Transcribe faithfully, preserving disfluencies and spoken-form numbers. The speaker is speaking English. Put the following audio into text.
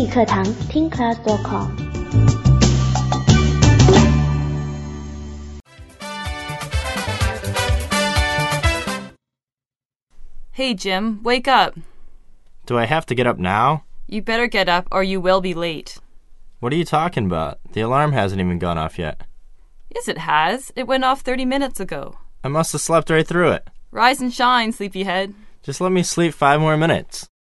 语课堂听 class dot com。 Hey, Jim, wake up. Do I have to get up now? You better get up or you will be late. What are you talking about? The alarm hasn't even gone off yet. Yes, it has. It went off thirty minutes ago. I must have slept right through it. Rise and shine, sleepyhead. Just let me sleep five more minutes.